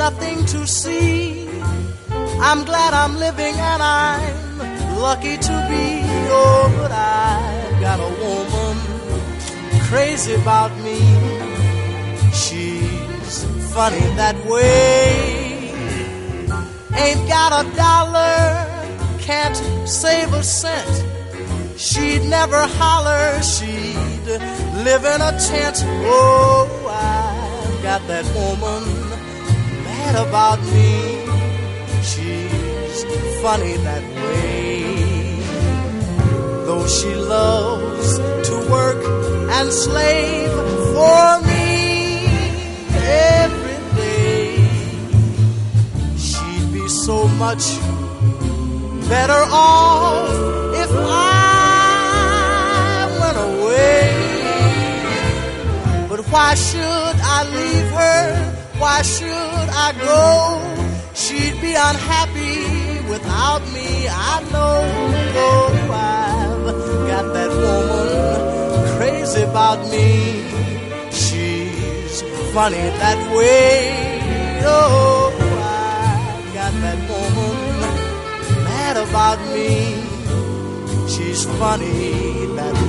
nothing to see. I'm glad I'm living and I'm lucky to be. Oh, but I've got a woman crazy about me. She's funny that way. Ain't got a dollar, can't save a cent. She'd never holler, she'd live in a tent. Oh, I've got that woman mad about me. She's funny that way. Though she loves to work and slave for me every day, she'd be so much better off if I went away. But why should I leave her? Why should I go? She'd be unhappy without me, I know. Oh, I've got that woman crazy about me. She's funny that way. Oh, I've got that woman mad about me. She's funny that way.